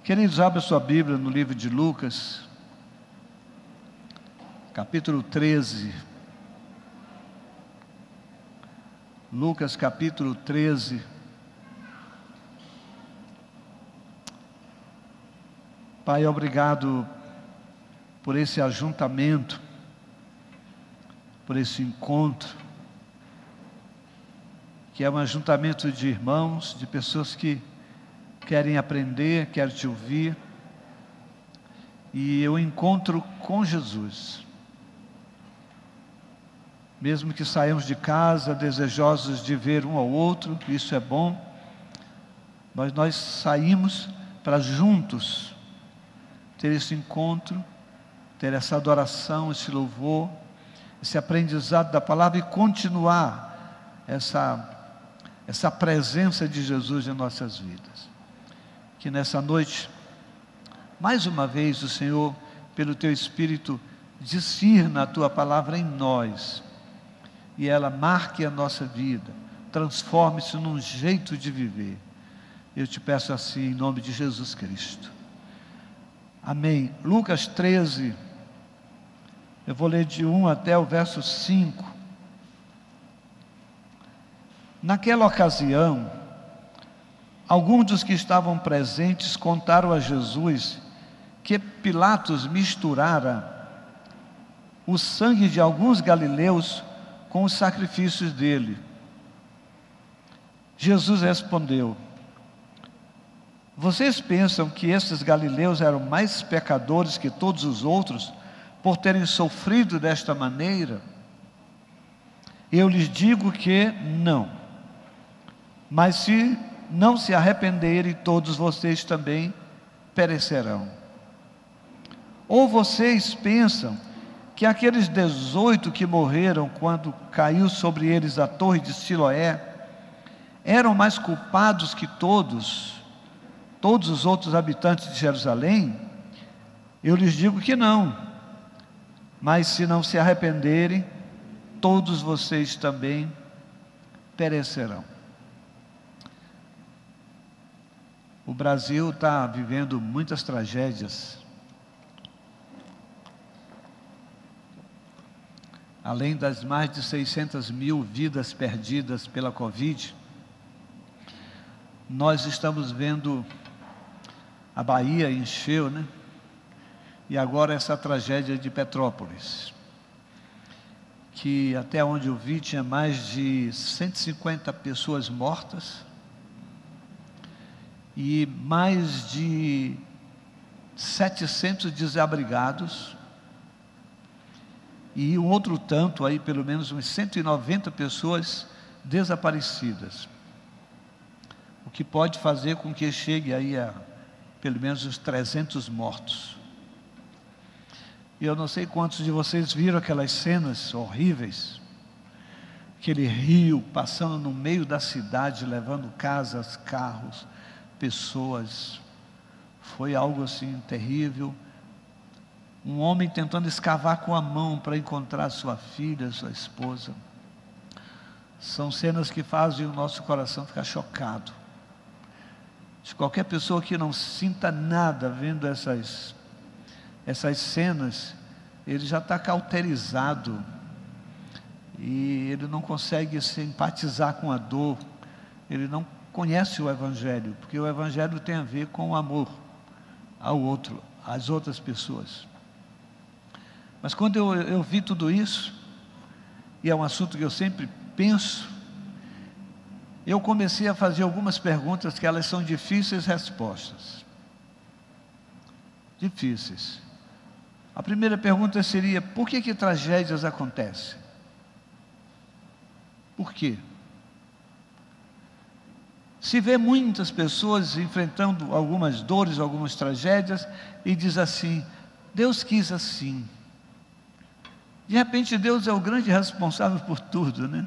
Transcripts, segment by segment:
Queridos, abra sua Bíblia no livro de Lucas, capítulo 13. Lucas, capítulo 13. Pai, obrigado por esse ajuntamento, por esse encontro, que é um ajuntamento de irmãos, de pessoas que querem aprender, querem te ouvir, e eu encontro com Jesus. Mesmo que saímos de casa desejosos de ver um ao outro, isso é bom, mas nós saímos para juntos ter esse encontro, ter essa adoração, esse louvor, esse aprendizado da palavra e continuar essa presença de Jesus em nossas vidas. Que nessa noite, mais uma vez o Senhor, pelo Teu Espírito, discirna a Tua palavra em nós, e ela marque a nossa vida, transforme-se num jeito de viver. Eu te peço assim, em nome de Jesus Cristo. Amém. Lucas 13, eu vou ler de 1 até o verso 5. Naquela ocasião, alguns dos que estavam presentes contaram a Jesus que Pilatos misturara o sangue de alguns galileus com os sacrifícios dele. Jesus respondeu: vocês pensam que esses galileus eram mais pecadores que todos os outros por terem sofrido desta maneira? Eu lhes digo que não. Mas se não se arrependerem, todos vocês também perecerão. Ou vocês pensam que aqueles 18 que morreram quando caiu sobre eles a torre de Siloé eram mais culpados que todos os outros habitantes de Jerusalém? Eu lhes digo que não. Mas se não se arrependerem, todos vocês também perecerão. O Brasil está vivendo muitas tragédias. Além das mais de 600 mil vidas perdidas pela Covid, nós estamos vendo a Bahia encheu, né? E agora essa tragédia de Petrópolis, que até onde eu vi tinha mais de 150 pessoas mortas, e mais de 700 desabrigados, e um outro tanto aí, pelo menos uns 190 pessoas desaparecidas, o que pode fazer com que chegue aí a pelo menos os 300 mortos. E eu não sei quantos de vocês viram aquelas cenas horríveis, aquele rio passando no meio da cidade, levando casas, carros, pessoas. Foi algo assim terrível. Um homem tentando escavar com a mão para encontrar sua filha, sua esposa. São cenas que fazem o nosso coração ficar chocado. De qualquer pessoa que não sinta nada vendo essas cenas, ele já está cauterizado e ele não consegue simpatizar com a dor. Ele não conhece o Evangelho, porque o Evangelho tem a ver com o amor ao outro, às outras pessoas. Mas quando eu vi tudo isso, e é um assunto que eu sempre penso, eu comecei a fazer algumas perguntas que elas são difíceis respostas. Difíceis. A primeira pergunta seria: por que tragédias acontecem? Por quê? Se vê muitas pessoas enfrentando algumas dores, algumas tragédias, e diz assim: Deus quis assim. De repente Deus é o grande responsável por tudo, né?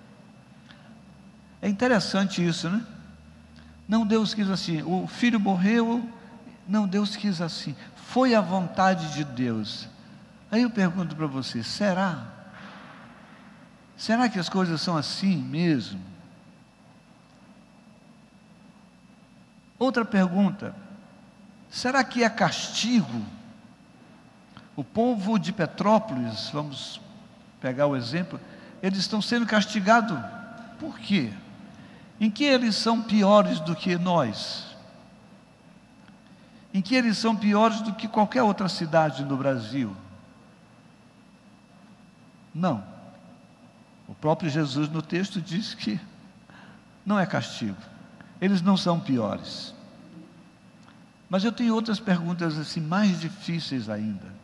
É interessante isso, né? Não, Deus quis assim. O filho morreu, não, Deus quis assim. Foi a vontade de Deus. Aí eu pergunto para você: será? Será que as coisas são assim mesmo? Outra pergunta: Será que é castigo? O povo de Petrópolis, vamos pegar o exemplo, eles estão sendo castigados. Por quê? Em que eles são piores do que nós? Em que eles são piores do que qualquer outra cidade no Brasil? Não. O próprio Jesus no texto diz que não é castigo. Eles não são piores. Mas eu tenho outras perguntas assim, mais difíceis ainda.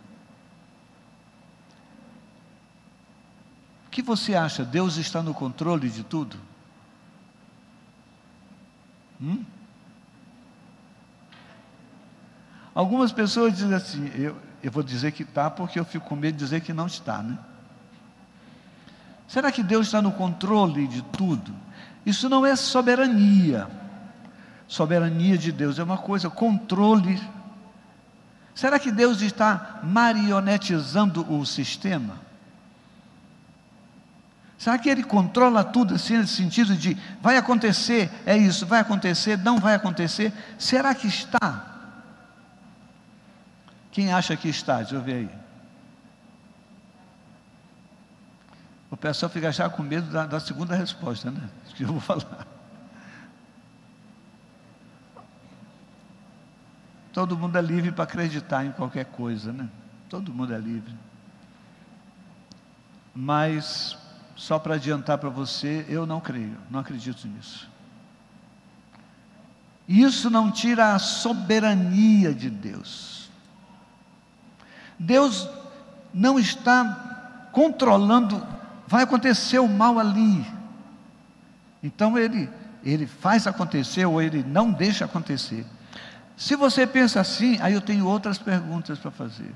O que você acha? Deus está no controle de tudo? Algumas pessoas dizem assim, eu vou dizer que está, porque eu fico com medo de dizer que não está, né? Será que Deus está no controle de tudo? Isso não é soberania. Soberania de Deus é uma coisa, controle. Será que Deus está marionetizando o sistema? Será que Ele controla tudo assim, nesse sentido de vai acontecer, é isso, vai acontecer, não vai acontecer? Será que está? Quem acha que está? Deixa eu ver aí. O pessoal fica já com medo da segunda resposta, né? Que eu vou falar. Todo mundo é livre para acreditar em qualquer coisa, né? Todo mundo é livre. Mas, só para adiantar para você, eu não creio, não acredito nisso. Isso não tira a soberania de Deus. Deus não está controlando, vai acontecer o mal ali. Então Ele faz acontecer ou Ele não deixa acontecer. Se você pensa assim, aí eu tenho outras perguntas para fazer,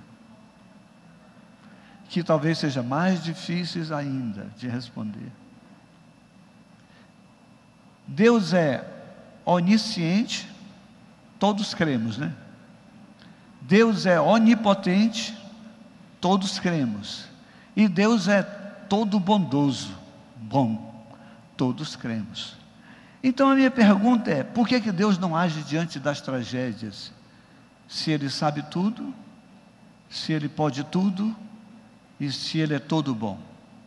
que talvez sejam mais difíceis ainda de responder. Deus é onisciente, todos cremos, né? Deus é onipotente, todos cremos. E Deus é todo bondoso, bom, todos cremos. Então a minha pergunta é, por que Deus não age diante das tragédias? Se Ele sabe tudo, se Ele pode tudo, e se Ele é todo bom?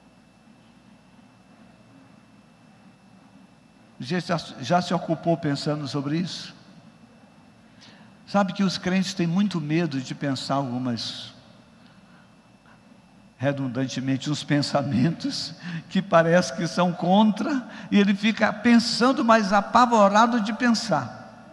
Já se ocupou pensando sobre isso? Sabe que os crentes têm muito medo de pensar redundantemente, uns pensamentos que parece que são contra, e ele fica pensando, mas apavorado de pensar.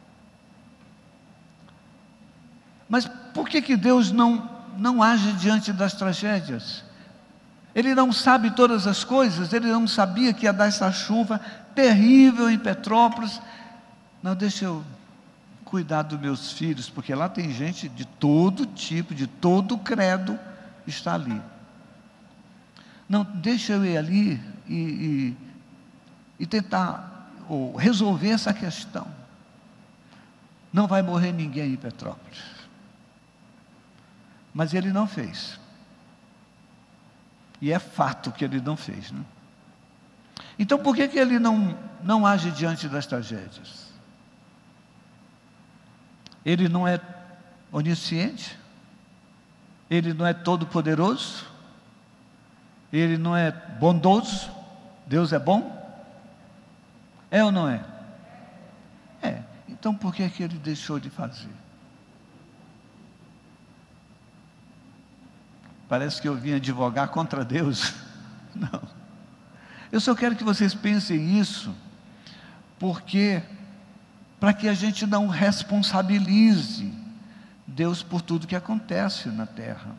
Mas por que Deus não age diante das tragédias? Ele não sabe todas as coisas, ele não sabia que ia dar essa chuva terrível em Petrópolis. Não, deixa eu cuidar dos meus filhos, porque lá tem gente de todo tipo, de todo credo, está ali. Não, deixa eu ir ali e tentar resolver essa questão. Não vai morrer ninguém em Petrópolis. Mas ele não fez. E é fato que ele não fez, né? Então por que ele não age diante das tragédias? Ele não é onisciente? Ele não é todo poderoso? Ele não é bondoso? Deus é bom? É ou não é? É. Então por que ele deixou de fazer? Parece que eu vim advogar contra Deus. Não. Eu só quero que vocês pensem isso, porque para que a gente não responsabilize Deus por tudo que acontece na terra.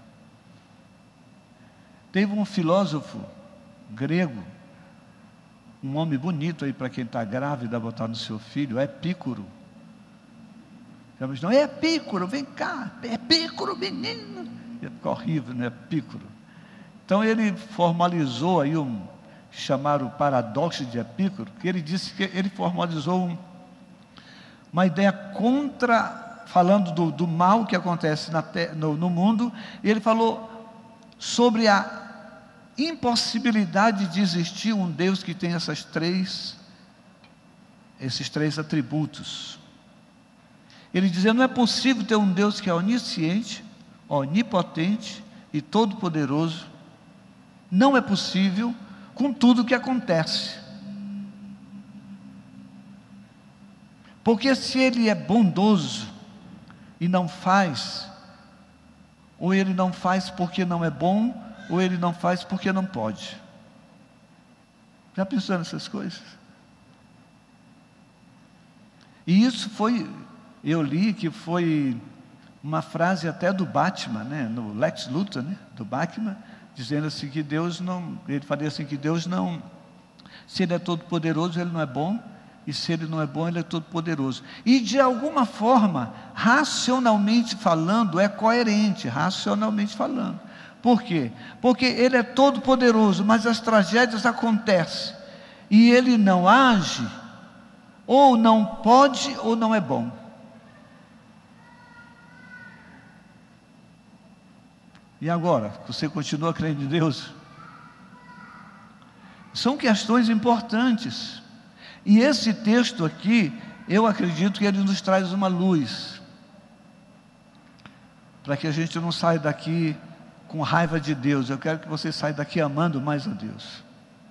Teve um filósofo grego, um homem bonito aí para quem está grávida, botar no seu filho, Epicuro. Não, é Epicuro, vem cá, Epicuro, menino. Fica horrível, né? Epicuro. Então ele formalizou aí chamaram o paradoxo de Epicuro, que ele disse que ele formalizou uma ideia falando do mal que acontece no mundo, e ele falou sobre a impossibilidade de existir um Deus que tem esses três atributos. Ele dizia: não é possível ter um Deus que é onisciente, onipotente e todo-poderoso. Não é possível com tudo o que acontece. Porque se Ele é bondoso e não faz, ou Ele não faz porque não é bom, ou Ele não faz porque não pode. Já pensou nessas coisas? E isso foi, eu li que foi uma frase até do Batman, né, no Lex Luthor, né, do Batman, dizendo assim que Deus não, ele falou assim que Deus não, se Ele é todo poderoso, Ele não é bom, e se Ele não é bom, Ele é todo poderoso. E de alguma forma, racionalmente falando, é coerente, racionalmente falando. Por quê? Porque Ele é todo poderoso, mas as tragédias acontecem, e Ele não age, ou não pode, ou não é bom. E agora, você continua crendo em Deus? São questões importantes. E esse texto aqui, eu acredito que ele nos traz uma luz, para que a gente não saia daqui com raiva de Deus. Eu quero que você saia daqui amando mais a Deus.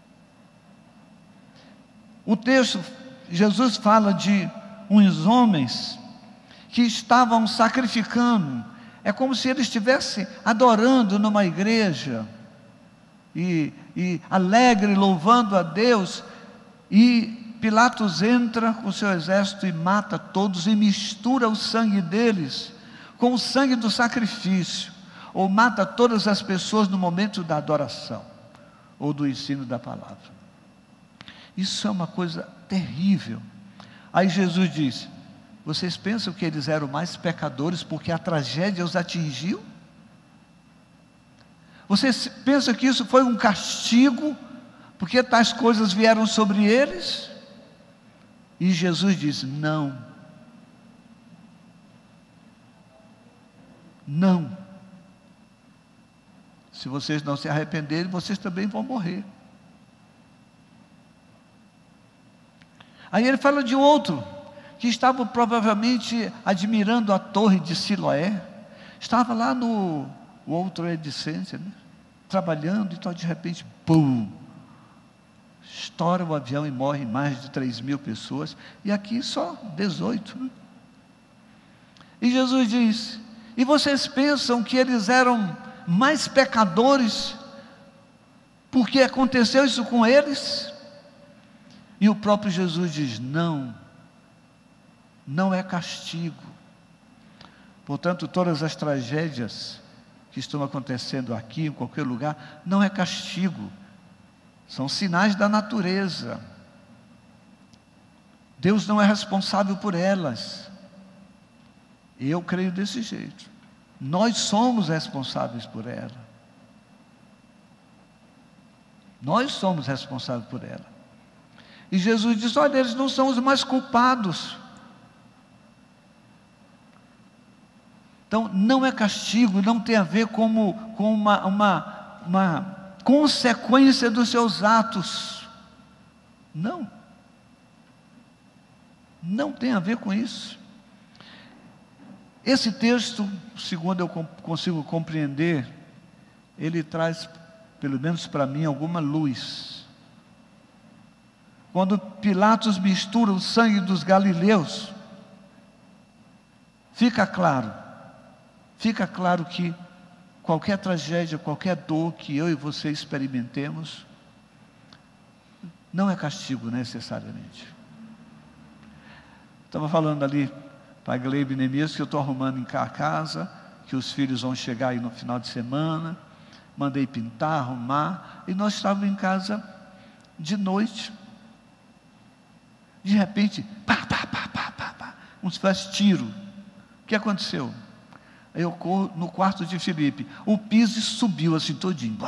O texto, Jesus fala de uns homens que estavam sacrificando. É como se eles estivessem adorando numa igreja, e alegre, louvando a Deus, e Pilatos entra com seu exército e mata todos, e mistura o sangue deles com o sangue do sacrifício, ou mata todas as pessoas no momento da adoração, ou do ensino da palavra. Isso é uma coisa terrível. Aí Jesus diz: vocês pensam que eles eram mais pecadores porque a tragédia os atingiu? Vocês pensam que isso foi um castigo porque tais coisas vieram sobre eles? E Jesus diz: não. Não. Se vocês não se arrependerem, vocês também vão morrer. Aí ele fala de outro, que estava provavelmente admirando a torre de Siloé, estava lá no World Trade Center, né, trabalhando, então de repente, pum, estoura o avião e morre mais de 3.000 pessoas, e aqui só 18, né? E Jesus diz: e vocês pensam que eles eram mais pecadores porque aconteceu isso com eles? E o próprio Jesus diz: não, não é castigo. Portanto, todas as tragédias que estão acontecendo aqui, em qualquer lugar, não é castigo, são sinais da natureza. Deus não é responsável por elas. Eu creio desse jeito. Nós somos responsáveis por ela. Nós somos responsáveis por ela. E Jesus diz: olha, eles não são os mais culpados. Então, não é castigo, não tem a ver com uma consequência dos seus atos. Não. Não tem a ver com isso. Esse texto, segundo eu consigo compreender, ele traz, pelo menos para mim, alguma luz. Quando Pilatos mistura o sangue dos galileus, fica claro que qualquer tragédia, qualquer dor que eu e você experimentemos, não é castigo necessariamente. Estava falando ali para a Gleibe e Neemias que eu estou arrumando em casa, que os filhos vão chegar aí no final de semana, mandei pintar, arrumar, e nós estávamos em casa de noite. De repente, pá, como se fosse tiro. O que aconteceu? Aí eu corro no quarto de Felipe, o piso subiu assim todinho.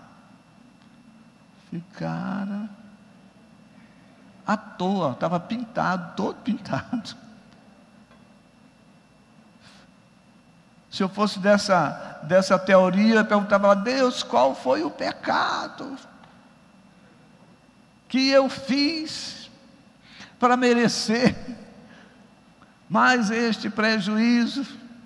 Cara, à toa, estava pintado, todo pintado. Se eu fosse dessa teoria, eu perguntava a Deus: qual foi o pecado que eu fiz para merecer mais este prejuízo.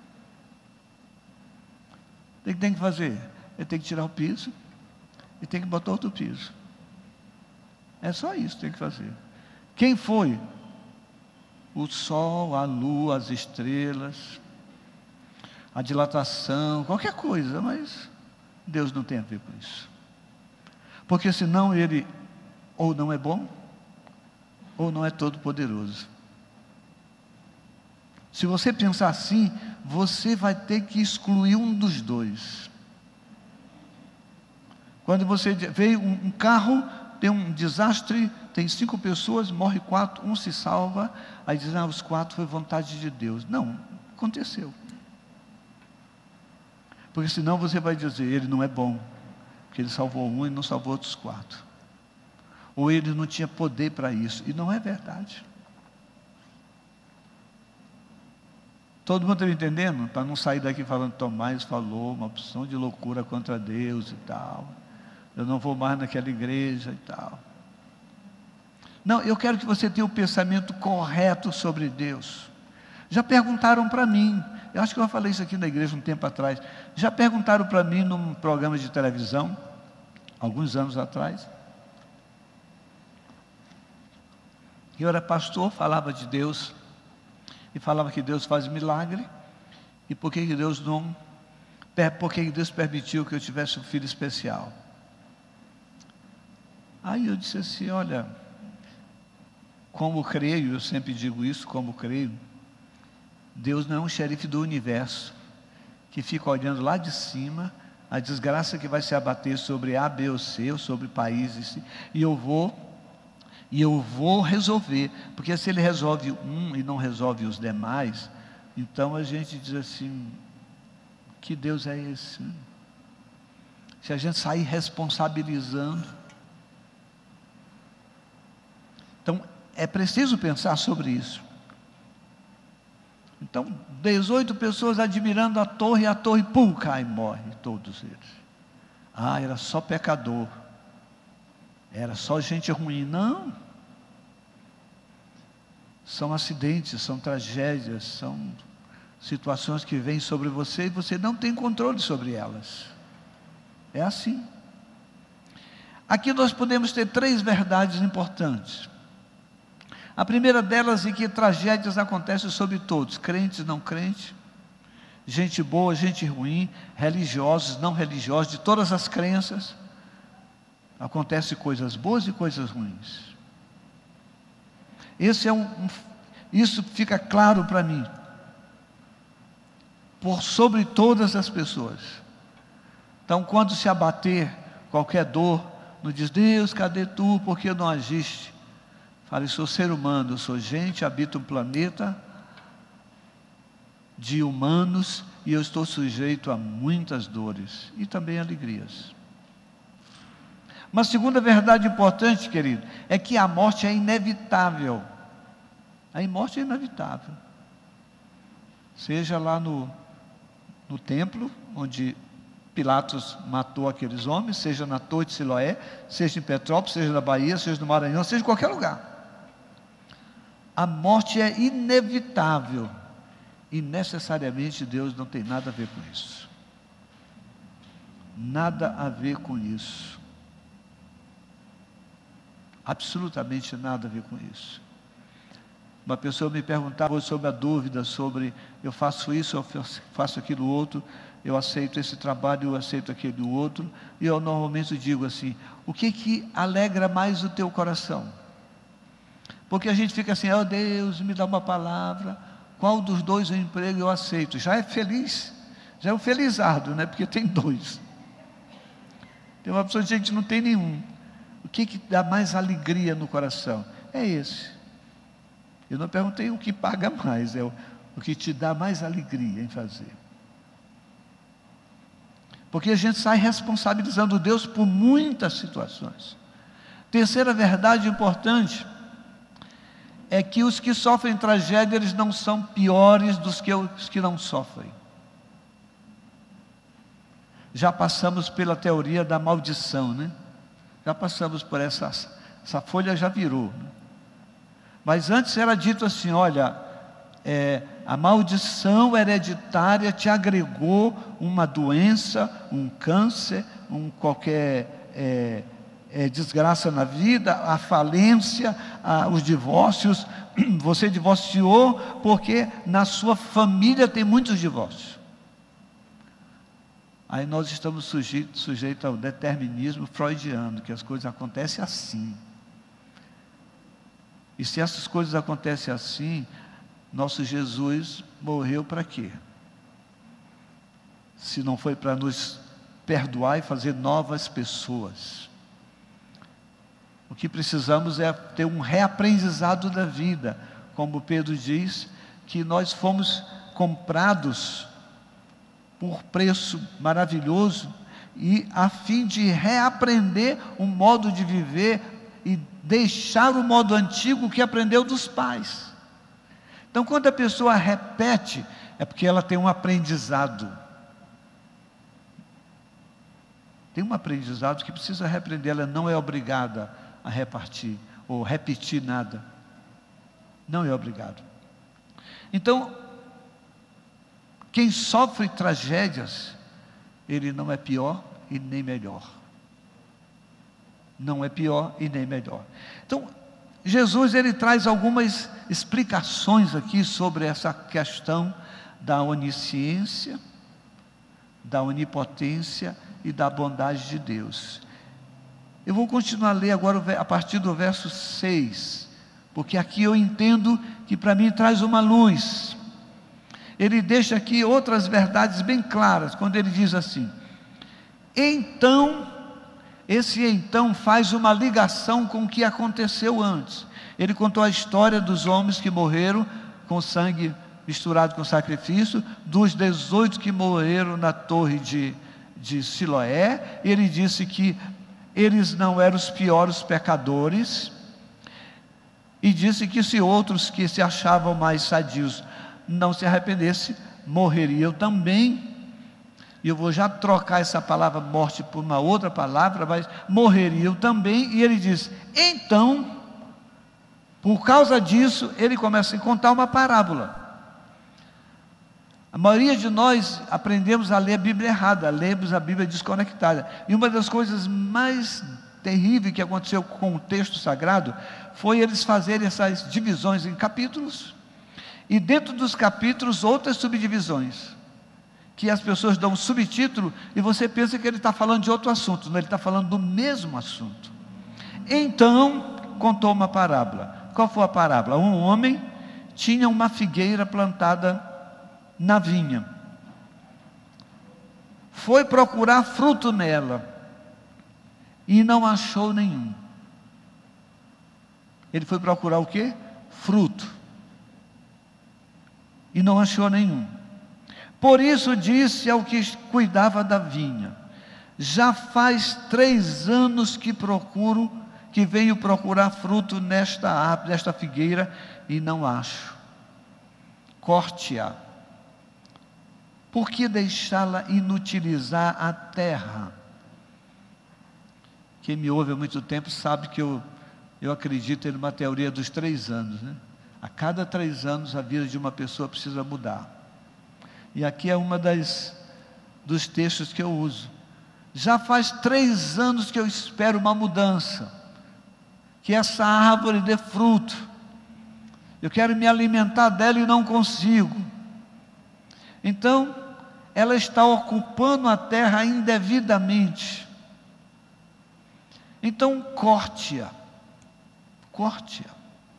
O que tem que fazer? Ele tem que tirar o piso e tem que botar outro piso. É só isso que tem que fazer. Quem foi? O sol, a lua, as estrelas, a dilatação, qualquer coisa, mas Deus não tem a ver com isso. Porque senão ele ou não é bom, ou não é todo poderoso. Se você pensar assim, você vai ter que excluir um dos dois. Quando você vê um carro, tem um desastre, tem 5 pessoas, morre 4, um se salva, aí diz, os 4 foi vontade de Deus. Não, aconteceu. Porque senão você vai dizer, ele não é bom, porque ele salvou um e não salvou outros 4. Ou ele não tinha poder para isso, e não é verdade. Todo mundo está me entendendo? Para não sair daqui falando, Tomás falou uma opção de loucura contra Deus e tal. Eu não vou mais naquela igreja e tal. Não, eu quero que você tenha o pensamento correto sobre Deus. Já perguntaram para mim, eu acho que eu falei isso aqui na igreja um tempo atrás. Já perguntaram para mim num programa de televisão, alguns anos atrás. Eu era pastor, falava de Deus, e falava que Deus faz milagre, e por que Deus permitiu que eu tivesse um filho especial. Aí eu disse assim, olha, como creio, eu sempre digo isso, como creio, Deus não é um xerife do universo, que fica olhando lá de cima, a desgraça que vai se abater sobre A, B ou C, ou sobre países, e eu vou resolver, porque se ele resolve um e não resolve os demais, então a gente diz assim, que Deus é esse? Se a gente sair responsabilizando. Então, é preciso pensar sobre isso. Então, 18 pessoas admirando a torre, e a torre, pum, cai e morre, todos eles. Era só pecador. Era só gente ruim. Não. São acidentes, são tragédias, são situações que vêm sobre você e você não tem controle sobre elas. É assim. Aqui nós podemos ter 3 verdades importantes. A primeira delas é que tragédias acontecem sobre todos, crentes, não crentes, gente boa, gente ruim, religiosos, não religiosos, de todas as crenças. Acontecem coisas boas e coisas ruins. Isso fica claro para mim, por sobre todas as pessoas. Então, quando se abater qualquer dor, não diz, Deus, cadê tu, por que não agiste? Fale, sou ser humano, sou gente, habito um planeta de humanos, e eu estou sujeito a muitas dores, e também alegrias. Uma segunda verdade importante, querido, é que a morte é inevitável. A morte é inevitável. Seja lá no templo, onde Pilatos matou aqueles homens, seja na Torre de Siloé, seja em Petrópolis, seja na Bahia, seja no Maranhão, seja em qualquer lugar. A morte é inevitável. E necessariamente Deus não tem nada a ver com isso. Nada a ver com isso. Absolutamente nada a ver com isso. Uma pessoa me perguntava sobre a dúvida, sobre eu faço isso, eu faço aquilo outro, eu aceito esse trabalho, eu aceito aquele outro, e eu normalmente digo assim, o que alegra mais o teu coração? Porque a gente fica assim, Deus, me dá uma palavra, qual dos dois o emprego eu aceito? Já é feliz, já é um felizardo, né? Porque tem 2. Tem uma pessoa que a gente não tem nenhum. O que dá mais alegria no coração? É esse. Eu não perguntei o que paga mais, é o que te dá mais alegria em fazer. Porque a gente sai responsabilizando Deus por muitas situações. Terceira verdade importante é que os que sofrem tragédia, eles não são piores dos que os que não sofrem. Já passamos pela teoria da maldição, né? Já passamos por essa folha já virou, né? Mas antes era dito assim, olha, a maldição hereditária te agregou uma doença, um câncer, qualquer desgraça na vida, a falência, os divórcios. Você divorciou porque na sua família tem muitos divórcios. Aí nós estamos sujeitos ao determinismo freudiano, que as coisas acontecem assim. E se essas coisas acontecem assim, nosso Jesus morreu para quê? Se não foi para nos perdoar e fazer novas pessoas. O que precisamos é ter um reaprendizado da vida, como Pedro diz, que nós fomos comprados por preço maravilhoso, e a fim de reaprender um modo de viver e deixar o modo antigo que aprendeu dos pais. Então, quando a pessoa repete, é porque ela tem um aprendizado. Tem um aprendizado que precisa reaprender, ela não é obrigada a repartir ou repetir nada. Não é obrigado. Então, quem sofre tragédias, ele não é pior e nem melhor. Não é pior e nem melhor. Então, Jesus, ele traz algumas explicações aqui sobre essa questão da onisciência, da onipotência e da bondade de Deus. Eu vou continuar a ler agora a partir do verso 6, porque aqui eu entendo que para mim traz uma luz. Ele deixa aqui outras verdades bem claras, quando ele diz assim: então, esse então faz uma ligação com o que aconteceu antes. Ele contou a história dos homens que morreram com sangue misturado com sacrifício, dos 18 que morreram na torre de Siloé. Ele disse que eles não eram os piores pecadores, e disse que se outros que se achavam mais sadios não se arrependessem, morreriam também. E eu vou já trocar essa palavra morte por uma outra palavra, mas morreriam também. E ele diz, então, por causa disso, ele começa a contar uma parábola. A maioria de nós aprendemos a ler a Bíblia errada, lemos a Bíblia desconectada. E uma das coisas mais terríveis que aconteceu com o texto sagrado foi eles fazerem essas divisões em capítulos, e dentro dos capítulos outras subdivisões, que as pessoas dão um subtítulo e você pensa que ele está falando de outro assunto. Não, ele está falando do mesmo assunto. Então, contou uma parábola. Qual foi a parábola? Um homem tinha uma figueira plantada na vinha, foi procurar fruto nela e não achou nenhum. Ele foi procurar o quê? Fruto, e não achou nenhum. Por isso disse ao que cuidava da vinha: já faz 3 anos que venho procurar fruto nesta árvore, nesta figueira, e não acho. Corte-a. Por que deixá-la inutilizar a terra? Quem me ouve há muito tempo sabe que eu acredito em uma teoria dos 3 anos, né? A cada 3 anos a vida de uma pessoa precisa mudar. E aqui é uma dos textos que eu uso. Já faz 3 anos que eu espero uma mudança, que essa árvore dê fruto. Eu quero me alimentar dela e não consigo. Então, ela está ocupando a terra indevidamente. Então, corte-a. Corte-a.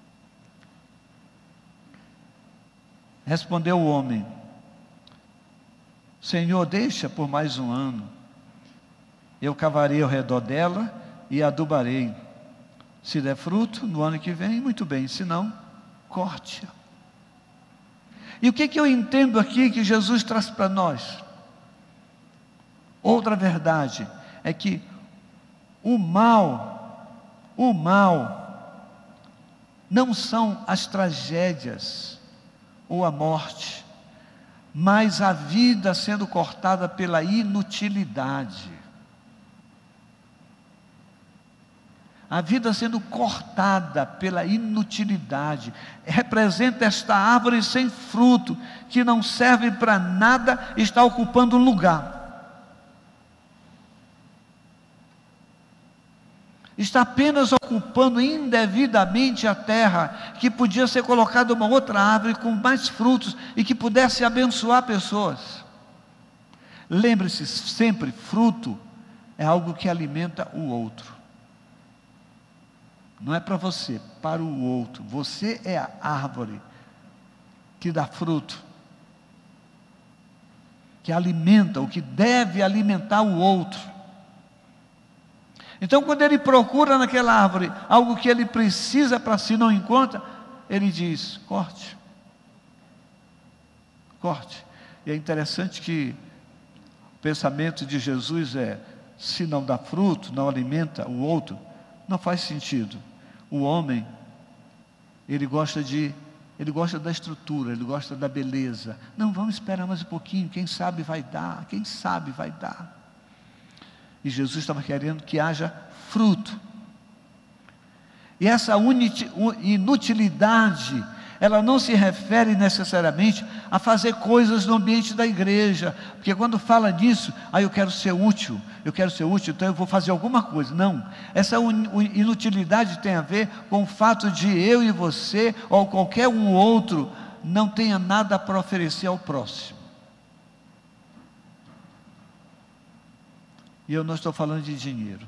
Respondeu o homem: Senhor, deixa por mais 1 ano. Eu cavarei ao redor dela e adubarei. Se der fruto no ano que vem, muito bem. Se não, corte-a. E o que eu entendo aqui que Jesus traz para nós? Outra verdade é que o mal não são as tragédias ou a morte, mas a vida sendo cortada pela inutilidade. a vida sendo cortada pela inutilidade, representa esta árvore sem fruto, que não serve para nada, está ocupando um lugar. Está apenas ocupando indevidamente a terra, que podia ser colocada uma outra árvore com mais frutos e que pudesse abençoar pessoas. Lembre-se sempre, fruto é algo que alimenta o outro. Não é para você, para o outro. Você é a árvore que dá fruto, que alimenta, o que deve alimentar o outro. Então, quando ele procura naquela árvore algo que ele precisa para si, não encontra, ele diz: corte. Corte. E é interessante que o pensamento de Jesus é: se não dá fruto, não alimenta o outro, não faz sentido. O homem, ele gosta da estrutura, ele gosta da beleza. Não, vamos esperar mais um pouquinho, quem sabe vai dar, quem sabe vai dar. E Jesus estava querendo que haja fruto. E essa inutilidade, ela não se refere necessariamente a fazer coisas no ambiente da igreja, porque quando fala disso, eu quero ser útil, então eu vou fazer alguma coisa. Não, essa inutilidade tem a ver com o fato de eu e você, ou qualquer um outro, não tenha nada para oferecer ao próximo. E eu não estou falando de dinheiro,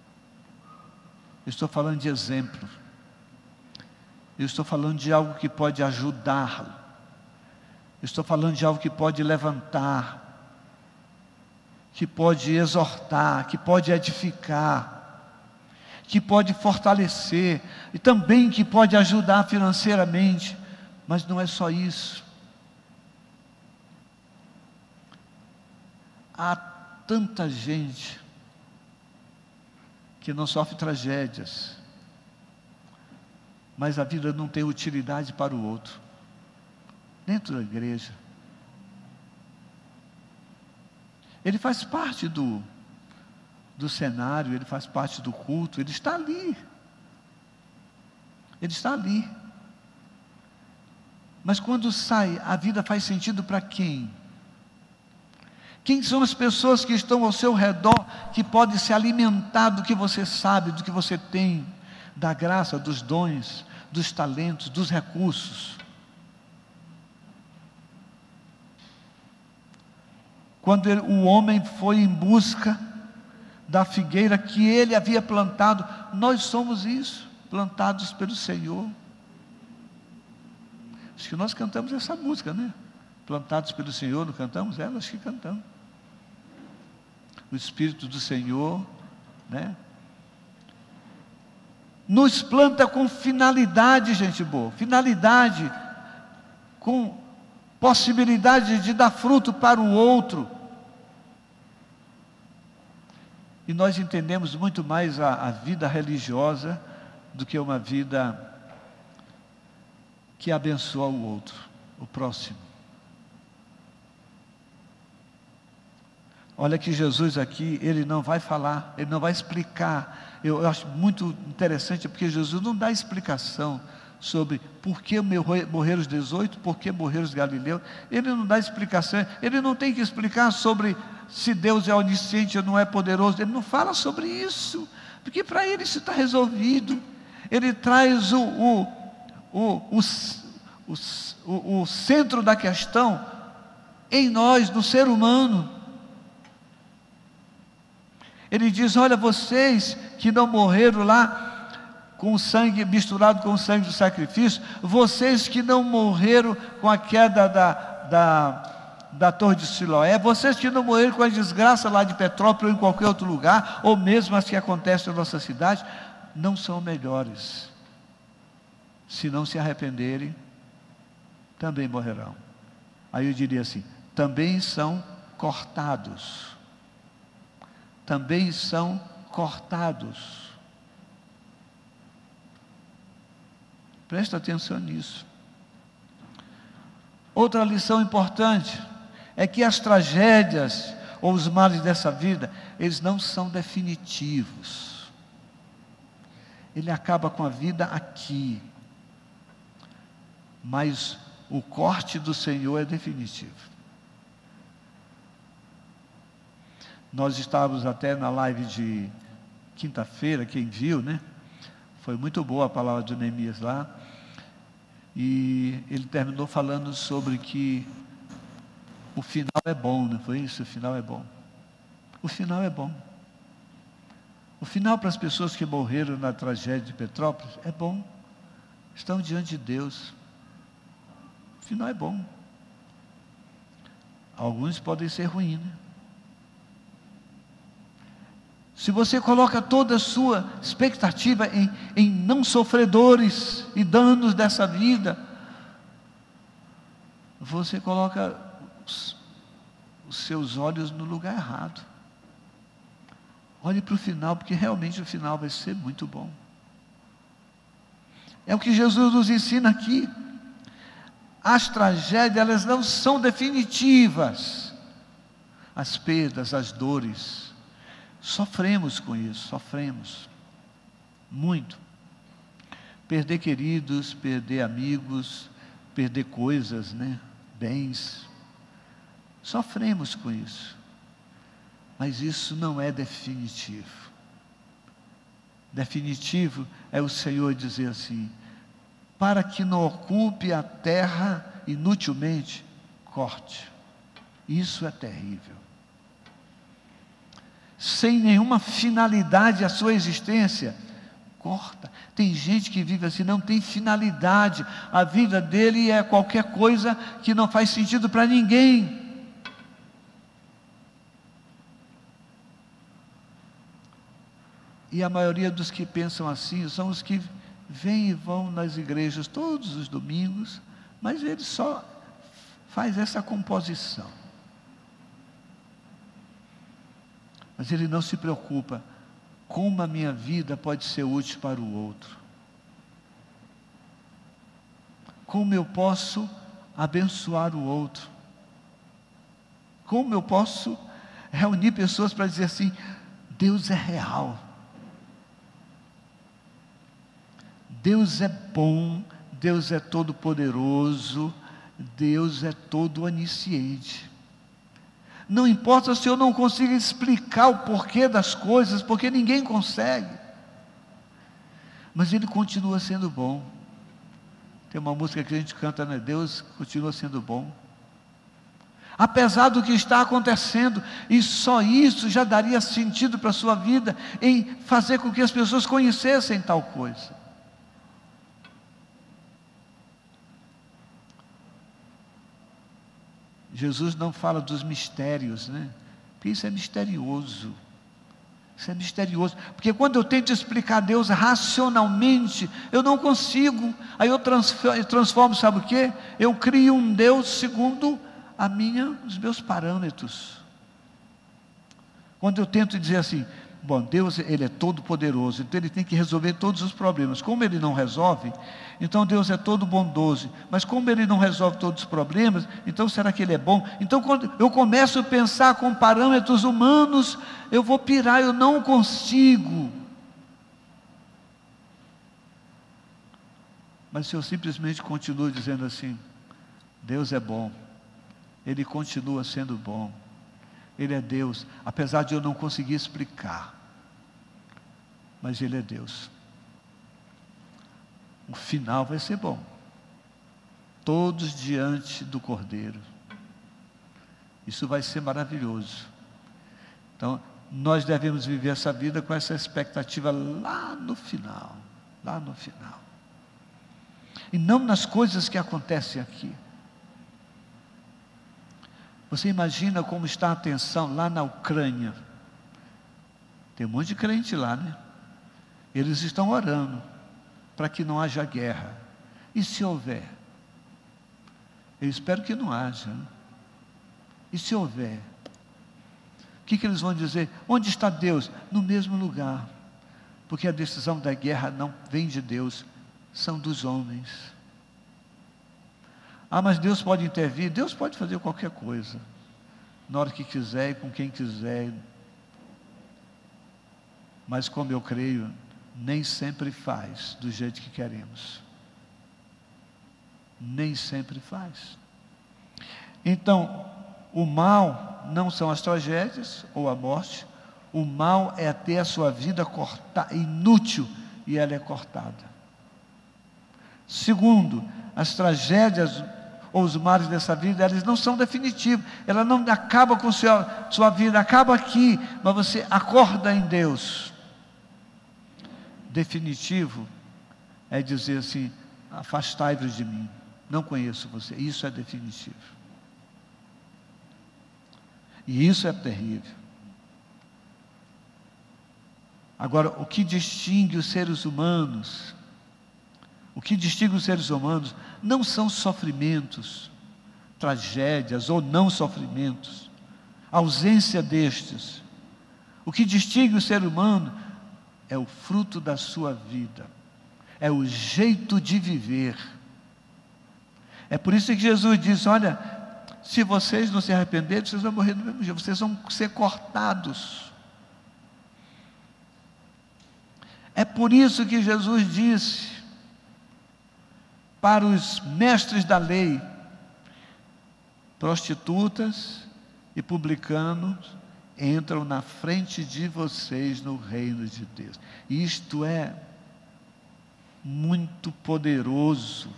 eu estou falando de exemplo, eu estou falando de algo que pode ajudá-lo, eu estou falando de algo que pode levantar, que pode exortar, que pode edificar, que pode fortalecer, e também que pode ajudar financeiramente. Mas não é só isso. Há tanta gente que não sofre tragédias, mas a vida não tem utilidade para o outro, dentro da igreja. Ele faz parte do cenário, ele faz parte do culto, ele está ali. Ele está ali. Mas quando sai, a vida faz sentido para quem? Quem são as pessoas que estão ao seu redor, que podem se alimentar do que você sabe, do que você tem, da graça, dos dons, dos talentos, dos recursos? Quando o homem foi em busca da figueira que ele havia plantado, nós somos isso, plantados pelo Senhor. Acho que nós cantamos essa música, né? Plantados pelo Senhor, não cantamos ela? Acho que cantamos. O Espírito do Senhor, né? Nos planta com finalidade, gente boa, finalidade, com possibilidade de dar fruto para o outro. E nós entendemos muito mais a vida religiosa do que uma vida que abençoa o outro, o próximo. Olha que Jesus aqui, ele não vai falar, ele não vai explicar. Eu acho muito interessante, porque Jesus não dá explicação sobre por que morreram os 18, por que morreram os galileus. Ele não dá explicação, ele não tem que explicar sobre se Deus é onisciente ou não é poderoso. Ele não fala sobre isso, porque para ele isso está resolvido. Ele traz o centro da questão em nós, no ser humano. Ele diz: olha, vocês que não morreram lá com o sangue misturado com o sangue do sacrifício, vocês que não morreram com a queda da torre de Siloé, vocês que não morreram com a desgraça lá de Petrópolis ou em qualquer outro lugar, ou mesmo as que acontecem na nossa cidade, não são melhores. Se não se arrependerem, também morrerão. Aí eu diria assim: também são cortados. Também são cortados. Presta atenção nisso. Outra lição importante é que as tragédias ou os males dessa vida, eles não são definitivos. ele acaba com a vida aqui. Mas o corte do Senhor é definitivo. Nós estávamos até na live de quinta-feira, quem viu, né? Foi muito boa a palavra de Neemias lá. E ele terminou falando sobre que o final é bom, não foi isso? O final é bom. O final é bom. O final para as pessoas que morreram na tragédia de Petrópolis é bom. Estão diante de Deus. O final é bom. Alguns podem ser ruins, né? Se você coloca toda a sua expectativa em não sofredores e danos dessa vida, você coloca os seus olhos no lugar errado. Olhe para o final, porque realmente o final vai ser muito bom. É o que Jesus nos ensina aqui. As tragédias, elas não são definitivas. As perdas, as dores. Sofremos com isso, sofremos. Muito. Perder queridos, perder amigos, perder coisas, né? Bens. Sofremos com isso. Mas isso não é definitivo. Definitivo é o Senhor dizer assim: para que não ocupe a terra inutilmente, corte. Isso é terrível. Sem nenhuma finalidade a sua existência, corta. Tem gente que vive assim, não tem finalidade. A vida dele é qualquer coisa que não faz sentido para ninguém. E a maioria dos que pensam assim são os que vêm e vão nas igrejas todos os domingos, mas ele só faz essa composição. Mas ele não se preocupa como a minha vida pode ser útil para o outro. Como eu posso abençoar o outro. Como eu posso reunir pessoas para dizer assim: Deus é real. Deus é bom, Deus é todo poderoso, Deus é todo onisciente. Não importa se eu não consigo explicar o porquê das coisas, porque ninguém consegue. Mas Ele continua sendo bom. Tem uma música que a gente canta, né? Deus continua sendo bom. Apesar do que está acontecendo, e só isso já daria sentido para a sua vida, em fazer com que as pessoas conhecessem tal coisa. Jesus não fala dos mistérios, né? Porque isso é misterioso. Isso é misterioso. Porque quando eu tento explicar Deus racionalmente, eu não consigo. Aí eu transformo, sabe o quê? Eu crio um Deus segundo os meus parâmetros. Quando eu tento dizer assim: bom, Deus, Ele é todo poderoso, então Ele tem que resolver todos os problemas. Como Ele não resolve, então Deus é todo bondoso. Mas como Ele não resolve todos os problemas, então será que Ele é bom? Então quando eu começo a pensar com parâmetros humanos, eu vou pirar, eu não consigo. Mas se eu simplesmente continuo dizendo assim: Deus é bom, Ele continua sendo bom, Ele é Deus, apesar de eu não conseguir explicar, mas Ele é Deus. O final vai ser bom. Todos diante do Cordeiro. Isso vai ser maravilhoso. Então, nós devemos viver essa vida com essa expectativa lá no final. Lá no final. E não nas coisas que acontecem aqui. Você imagina como está a tensão lá na Ucrânia. Tem um monte de crente lá, né? Eles estão orando para que não haja guerra. E se houver? Eu espero que não haja. Né? E se houver? O que eles vão dizer? Onde está Deus? No mesmo lugar. Porque a decisão da guerra não vem de Deus, são dos homens. Ah, mas Deus pode intervir? Deus pode fazer qualquer coisa, na hora que quiser e com quem quiser. Mas como eu creio nem sempre faz do jeito que queremos. Nem sempre faz. Então, o mal não são as tragédias ou a morte. O mal é ter a sua vida inútil, e ela é cortada. Segundo, as tragédias ou os males dessa vida, eles não são definitivos. Ela não acaba com sua vida, acaba aqui, mas você acorda em Deus. Definitivo é dizer assim: afastai-vos de mim, não conheço você. Isso é definitivo. E isso é terrível. Agora, o que distingue os seres humanos, não são sofrimentos, tragédias ou não sofrimentos, a ausência destes. O que distingue o ser humano é o fruto da sua vida, é o jeito de viver. É por isso que Jesus disse: olha, se vocês não se arrependerem, vocês vão morrer do mesmo jeito, vocês vão ser cortados. É por isso que Jesus disse para os mestres da lei: prostitutas e publicanos entram na frente de vocês no reino de Deus. Isto é muito poderoso.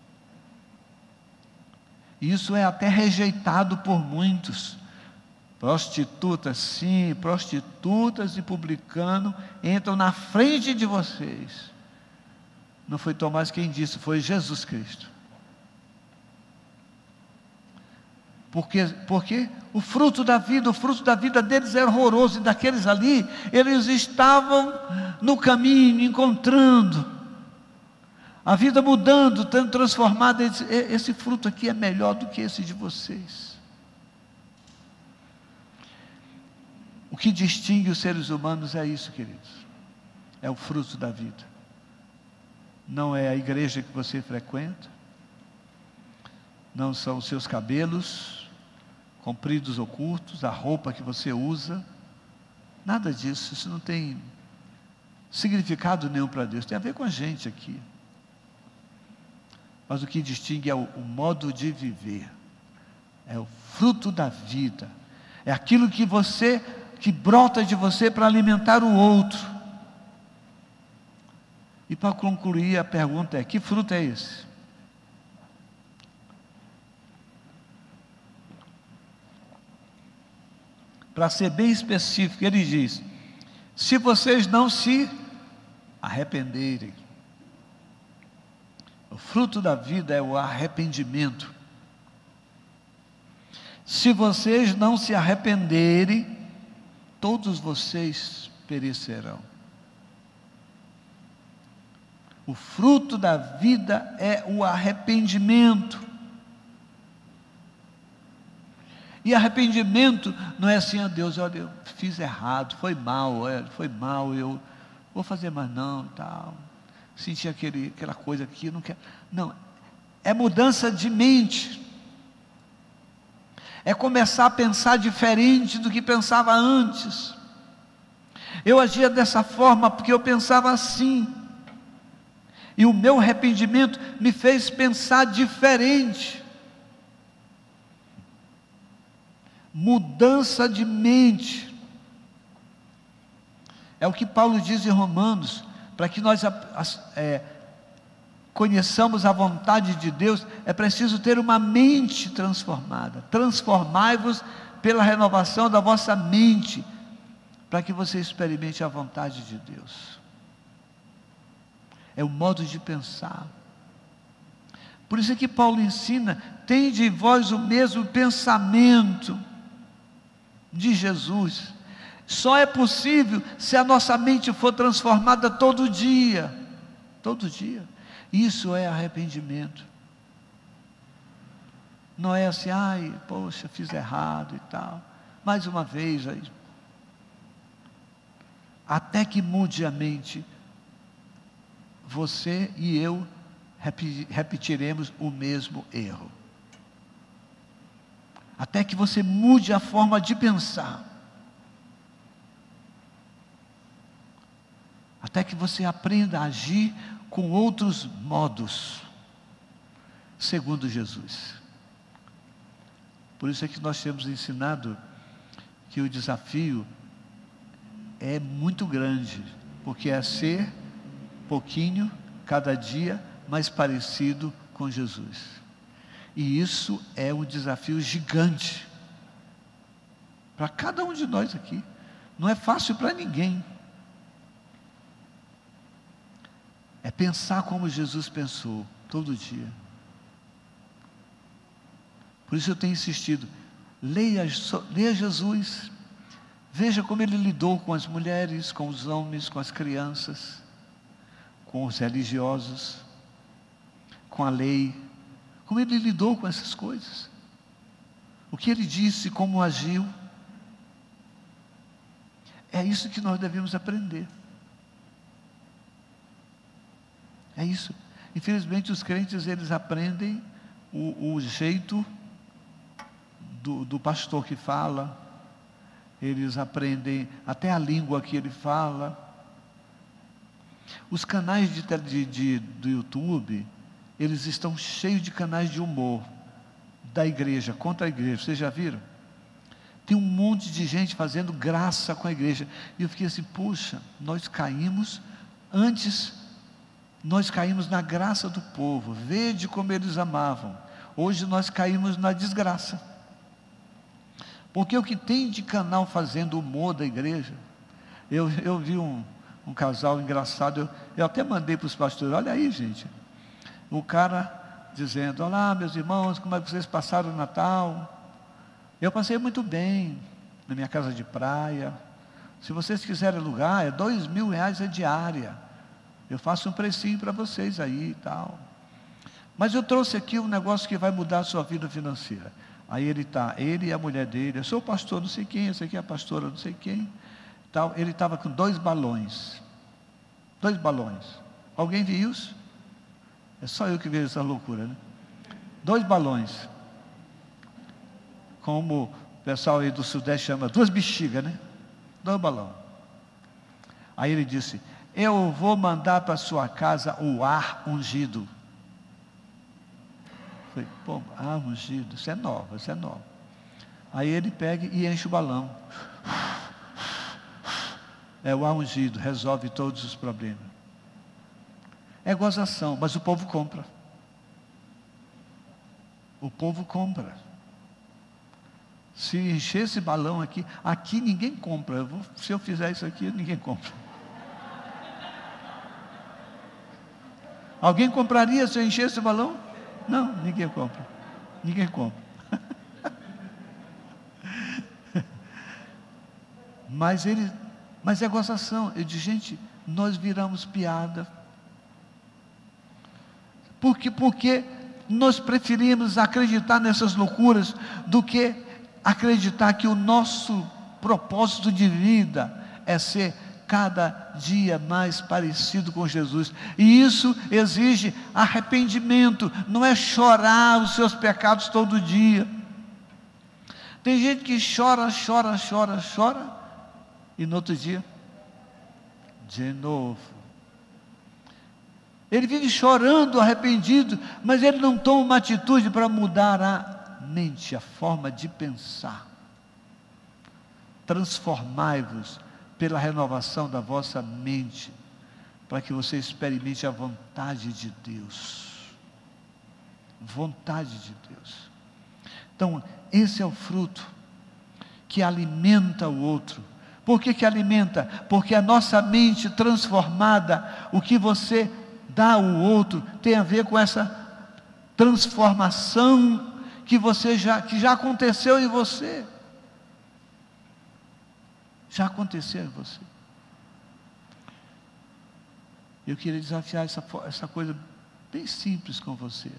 Isso é até rejeitado por muitos. Prostitutas, sim, prostitutas e publicanos entram na frente de vocês. Não foi Tomás quem disse, foi Jesus Cristo. Porque o fruto da vida deles era horroroso, e daqueles ali, eles estavam no caminho, encontrando a vida mudando, tendo transformado. Esse fruto aqui é melhor do que esse de vocês. O que distingue os seres humanos é isso, queridos, é o fruto da vida. Não é a igreja que você frequenta, não são os seus cabelos compridos ou curtos, a roupa que você usa, nada disso. Isso não tem significado nenhum para Deus, tem a ver com a gente aqui. Mas o que distingue é o modo de viver, é o fruto da vida, é aquilo que brota de você para alimentar o outro. E para concluir, a pergunta é: que fruto é esse? Para ser bem específico, ele diz: se vocês não se arrependerem. O fruto da vida é o arrependimento. Se vocês não se arrependerem, todos vocês perecerão. O fruto da vida é o arrependimento. E arrependimento não é assim: Deus, olha, eu fiz errado, foi mal, eu vou fazer mais não, tal. Senti aquela coisa aqui, não quero. Não, é mudança de mente. É começar a pensar diferente do que pensava antes. Eu agia dessa forma porque eu pensava assim. E o meu arrependimento me fez pensar diferente. Mudança de mente. É o que Paulo diz em Romanos: para que nós conheçamos a vontade de Deus, é preciso ter uma mente transformada. Transformai-vos pela renovação da vossa mente, para que você experimente a vontade de Deus. É o modo de pensar. Por isso é que Paulo ensina: tende em vós o mesmo pensamento de Jesus. Só é possível se a nossa mente for transformada todo dia. Todo dia. Isso é arrependimento. Não é assim: ai, poxa, fiz errado e tal, mais uma vez aí. Até que mude a mente, você e eu repetiremos o mesmo erro. Até que você mude a forma de pensar. até que você aprenda a agir com outros modos, segundo Jesus. Por isso é que nós temos ensinado que o desafio é muito grande, porque é ser pouquinho, cada dia, mais parecido com Jesus. E isso é um desafio gigante para cada um de nós aqui. Não é fácil para ninguém. É pensar como Jesus pensou, todo dia. Por isso eu tenho insistido, leia Jesus, veja como ele lidou com as mulheres, com os homens, com as crianças, com os religiosos, com a lei, como ele lidou com essas coisas, o que ele disse, como agiu. É isso que nós devemos aprender. É isso. Infelizmente os crentes, eles aprendem o jeito do pastor que fala, eles aprendem até a língua que ele fala. Os canais do YouTube, eles estão cheios de canais de humor da igreja, contra a igreja. Vocês já viram? Tem um monte de gente fazendo graça com a igreja. E eu fiquei assim, puxa, nós caímos na graça do povo. Vede como eles amavam. Hoje nós caímos na desgraça. Porque o que tem de canal fazendo humor da igreja, eu vi um casal engraçado, eu até mandei para os pastores, olha aí gente, o cara dizendo, olá meus irmãos, como é que vocês passaram o Natal? Eu passei muito bem, na minha casa de praia, se vocês quiserem alugar, é R$2.000 a diária, eu faço um precinho para vocês aí e tal, mas eu trouxe aqui um negócio que vai mudar a sua vida financeira. Aí ele e a mulher dele, eu sou o pastor não sei quem, essa aqui é a pastora não sei quem, tal. Ele estava com 2 balões, alguém viu isso? É só eu que vejo essa loucura, né? 2 balões, como o pessoal aí do Sudeste chama, 2 bexigas, né? 2 balões. Aí ele disse, eu vou mandar para sua casa o ar ungido. Falei, pô, ar ungido, isso é novo. Aí ele pega e enche o balão. É o ar ungido, resolve todos os problemas. É gozação, mas o povo compra. O povo compra. Se encher esse balão aqui ninguém compra. Se eu fizer isso aqui, ninguém compra. Alguém compraria se eu encher esse balão? Não, ninguém compra. Mas é gozação. Eu disse, gente, nós viramos piada. Porque nós preferimos acreditar nessas loucuras do que acreditar que o nosso propósito de vida é ser cada dia mais parecido com Jesus. E isso exige arrependimento, não é chorar os seus pecados todo dia. Tem gente que chora, e no outro dia, de novo. Ele vive chorando, arrependido, mas ele não toma uma atitude para mudar a mente, a forma de pensar. Transformai-vos pela renovação da vossa mente, para que você experimente a vontade de Deus. Vontade de Deus. Então, esse é o fruto que alimenta o outro. Por que alimenta? Porque a nossa mente transformada, o que você dá ao outro, tem a ver com essa transformação que já aconteceu em você. Já aconteceu em você. Eu queria desafiar essa coisa bem simples com você.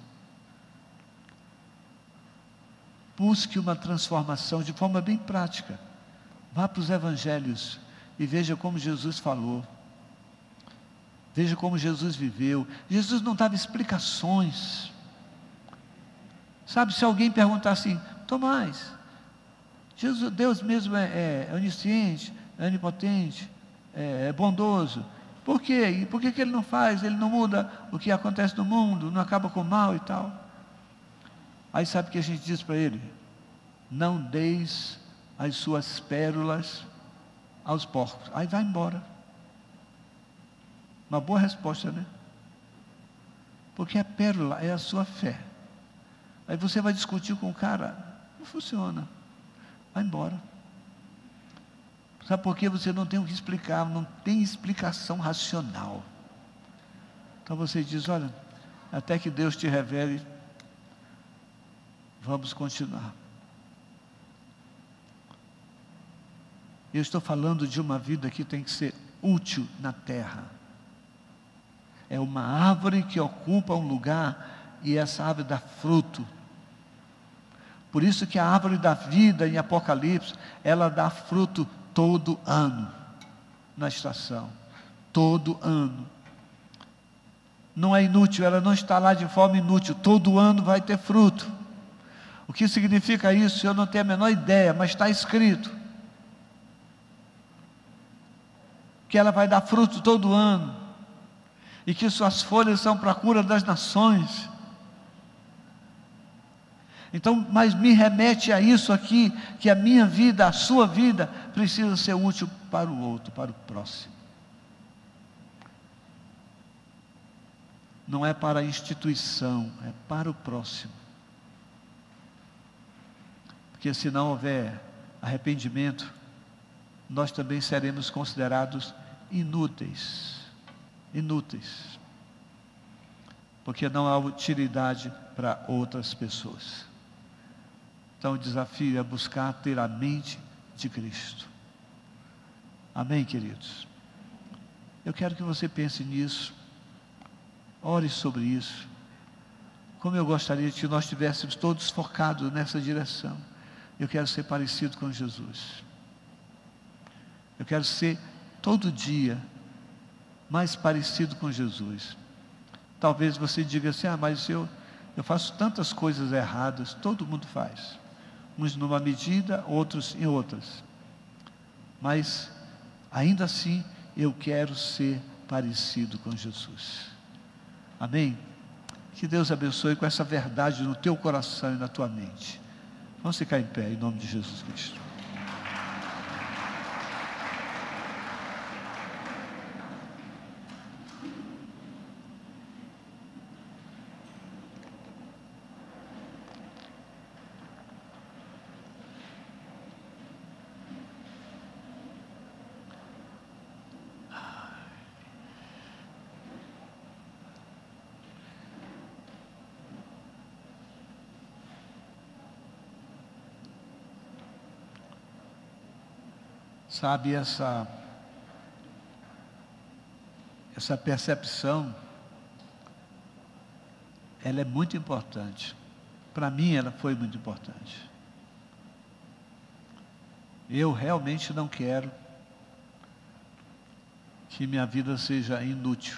Busque uma transformação de forma bem prática. Vá para os evangelhos e veja como Jesus falou. Veja como Jesus viveu. Jesus não dava explicações. Sabe, se alguém perguntar assim, Tomás, Deus mesmo é onisciente, é onipotente, é bondoso, Por quê? E por que ele não faz? Ele não muda o que acontece no mundo, não acaba com o mal e tal. Aí sabe o que a gente diz para ele? Não deis as suas pérolas aos porcos. Aí vai embora. Uma boa resposta, né? Porque a pérola é a sua fé. Aí você vai discutir com o cara, não funciona. Vai embora. Sabe por quê? Você não tem o que explicar, não tem explicação racional. Então você diz, olha, até que Deus te revele, vamos continuar. Eu estou falando de uma vida que tem que ser útil na terra. É uma árvore que ocupa um lugar e essa árvore dá fruto. Por isso que a árvore da vida em Apocalipse, ela dá fruto todo ano, na estação, todo ano. Não é inútil, ela não está lá de forma inútil, todo ano vai ter fruto. O que significa isso? Eu não tenho a menor ideia, mas está escrito. Que ela vai dar fruto todo ano, e que suas folhas são para a cura das nações. Então, mas me remete a isso aqui, que a minha vida, a sua vida, precisa ser útil para o outro, para o próximo. Não é para a instituição, é para o próximo. Porque se não houver arrependimento, nós também seremos considerados inúteis. Inúteis. Porque não há utilidade para outras pessoas. Então o desafio é buscar ter a mente de Cristo. Amém, queridos? Eu quero que você pense nisso. Ore sobre isso. Como eu gostaria que nós estivéssemos todos focados nessa direção. Eu quero ser parecido com Jesus. Eu quero ser todo dia mais parecido com Jesus. Talvez você diga assim, mas eu faço tantas coisas erradas. Todo mundo faz. Uns numa medida, outros em outras. Mas, ainda assim, eu quero ser parecido com Jesus. Amém? Que Deus abençoe com essa verdade no teu coração e na tua mente. Vamos ficar em pé, em nome de Jesus Cristo. Sabe, essa percepção, ela é muito importante. Para mim, ela foi muito importante. Eu realmente não quero que minha vida seja inútil.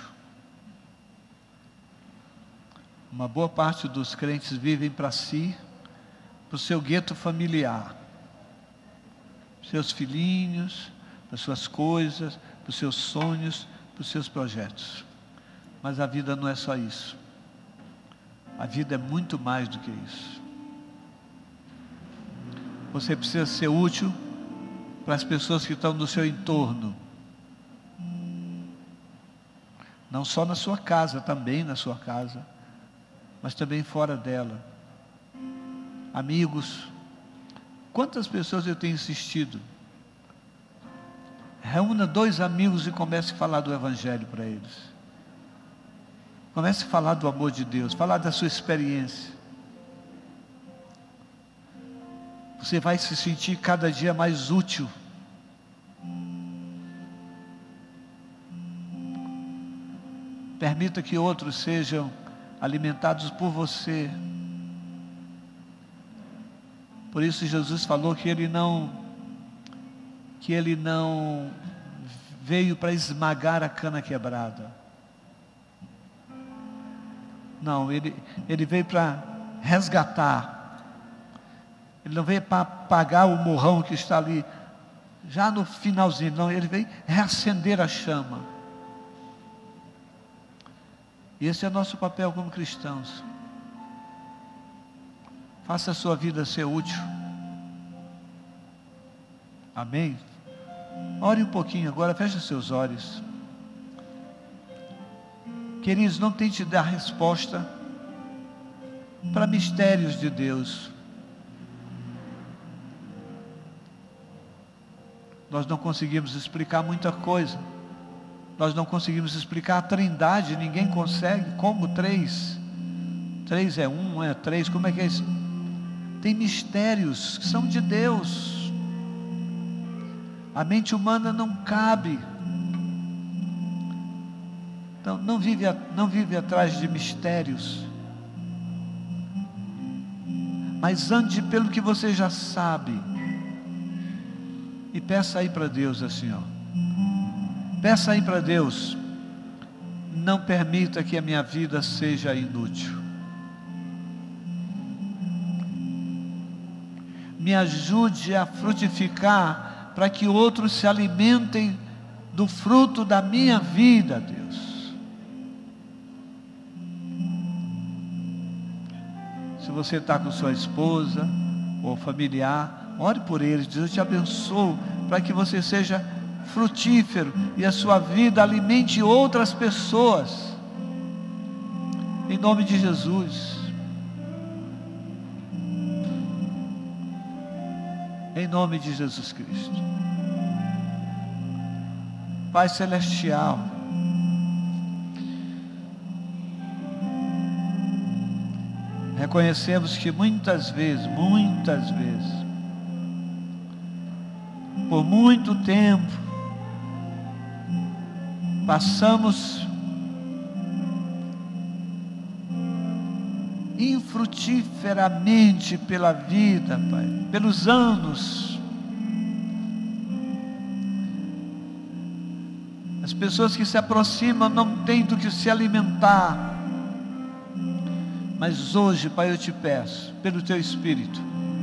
Uma boa parte dos crentes vivem para si, para o seu gueto familiar. Seus filhinhos, para suas coisas, para os seus sonhos, para os seus projetos. Mas a vida não é só isso. A vida é muito mais do que isso. Você precisa ser útil para as pessoas que estão no seu entorno. Não só na sua casa, também na sua casa, mas também fora dela. Amigos. Quantas pessoas eu tenho insistido? Reúna 2 amigos e comece a falar do Evangelho para eles. Comece a falar do amor de Deus, falar da sua experiência. Você vai se sentir cada dia mais útil. Permita que outros sejam alimentados por você. Por isso Jesus falou que Ele não veio para esmagar a cana quebrada. Não, Ele veio para resgatar. Ele não veio para apagar o morrão que está ali, já no finalzinho. Não, Ele veio reacender a chama. E esse é nosso papel como cristãos. Faça a sua vida ser útil. Amém? Ore um pouquinho agora, feche seus olhos. Queridos, não tente dar resposta para mistérios de Deus. Nós não conseguimos explicar muita coisa. Nós não conseguimos explicar a Trindade, ninguém consegue. Como três? Três é um, é três, como é que é isso? Tem mistérios que são de Deus. A mente humana não cabe. Então, não vive atrás de mistérios. Mas ande pelo que você já sabe. E peça aí para Deus assim, ó. Peça aí para Deus: não permita que a minha vida seja inútil. Me ajude a frutificar, para que outros se alimentem do fruto da minha vida, Deus. Se você está com sua esposa ou familiar, ore por eles. Deus te abençoe para que você seja frutífero e a sua vida alimente outras pessoas. Em nome de Jesus. Em nome de Jesus Cristo. Pai Celestial, reconhecemos que muitas vezes, por muito tempo, passamos infrutiferamente pela vida, Pai, pelos anos. As pessoas que se aproximam não têm do que se alimentar. Mas hoje, Pai, eu te peço, pelo Teu Espírito,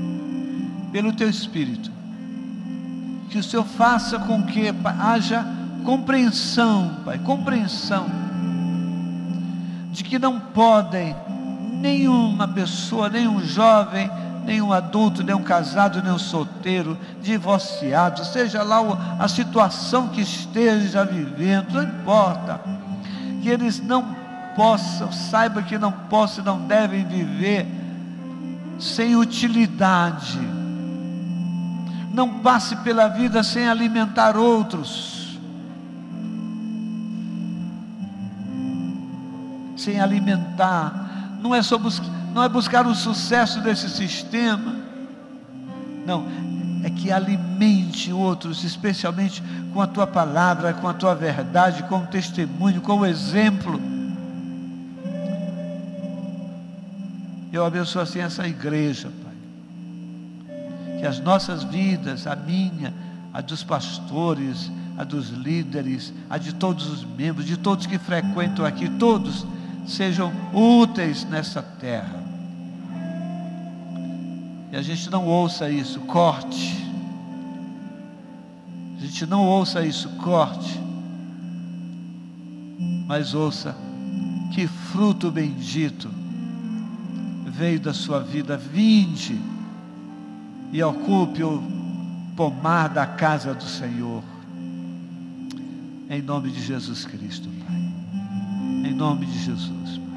que o Senhor faça com que, Pai, haja compreensão, Pai, de que não podem nenhuma pessoa, nenhum jovem, nenhum adulto, nenhum casado, nenhum solteiro, divorciado, seja lá a situação que esteja vivendo, não importa, que eles não possam, saiba que não possam, não devem viver sem utilidade. Não passe pela vida sem alimentar outros, sem alimentar. Não é buscar o sucesso desse sistema, não, é que alimente outros, especialmente com a tua palavra, com a tua verdade, com o testemunho, com o exemplo. Eu abençoo assim essa igreja, Pai, que as nossas vidas, a minha, a dos pastores, a dos líderes, a de todos os membros, de todos que frequentam aqui, todos sejam úteis nessa terra. E a gente não ouça isso, corte. A gente não ouça isso, corte. Mas ouça, que fruto bendito veio da sua vida. Vinde e ocupe o pomar da casa do Senhor. Em nome de Jesus Cristo, Pai. Em nome de Jesus.